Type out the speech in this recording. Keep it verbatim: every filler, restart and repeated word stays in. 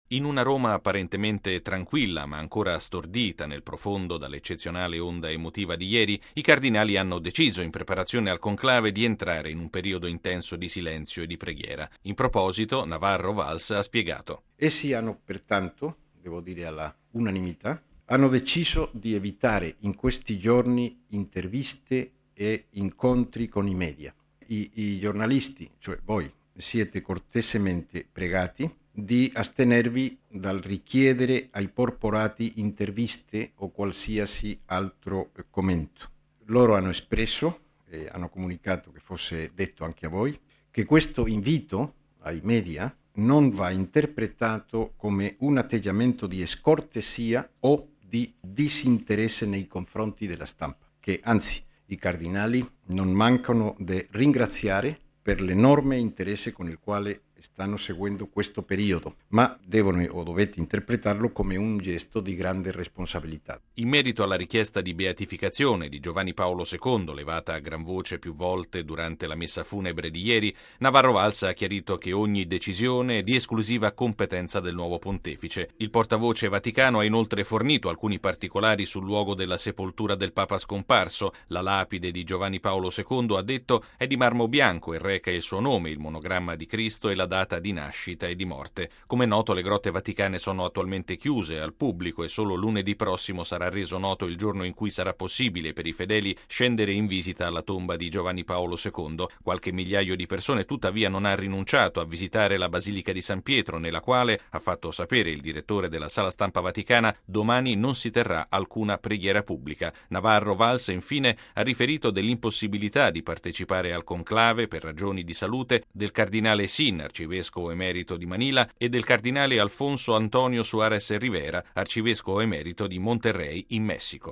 In una Roma apparentemente tranquilla, ma ancora stordita nel profondo dall'eccezionale onda emotiva di ieri, i cardinali hanno deciso, in preparazione al conclave, di entrare in un periodo intenso di silenzio e di preghiera. In proposito, Navarro Valls ha spiegato. Essi hanno pertanto, devo dire alla unanimità, hanno deciso di evitare in questi giorni interviste e incontri con i media. I, i giornalisti, cioè voi, siete cortesemente pregati di astenervi dal richiedere ai porporati interviste o qualsiasi altro commento. Loro hanno espresso, e hanno comunicato che fosse detto anche a voi, che questo invito ai media non va interpretato come un atteggiamento di scortesia o di disinteresse nei confronti della stampa, che anzi i cardinali non mancano di ringraziare per l'enorme interesse con il quale stanno seguendo questo periodo, ma devono o dovete interpretarlo come un gesto di grande responsabilità. In merito alla richiesta di beatificazione di Giovanni Paolo secondo, levata a gran voce più volte durante la messa funebre di ieri, Navarro Valls ha chiarito che ogni decisione è di esclusiva competenza del nuovo pontefice. Il portavoce vaticano ha inoltre fornito alcuni particolari sul luogo della sepoltura del Papa scomparso. La lapide di Giovanni Paolo secondo, ha detto, è di marmo bianco e reca il suo nome, il monogramma di Cristo e la data di nascita e di morte. Come noto, le grotte vaticane sono attualmente chiuse al pubblico e solo lunedì prossimo sarà reso noto il giorno in cui sarà possibile per i fedeli scendere in visita alla tomba di Giovanni Paolo secondo. Qualche migliaio di persone tuttavia non ha rinunciato a visitare la Basilica di San Pietro, nella quale, ha fatto sapere il direttore della Sala Stampa Vaticana, domani non si terrà alcuna preghiera pubblica. Navarro Valls, infine, ha riferito dell'impossibilità di partecipare al conclave per ragioni di salute del cardinale Sin, arcivescovo emerito di Manila, e del cardinale Alfonso Antonio Suárez Rivera, arcivescovo emerito di Monterrey in Messico.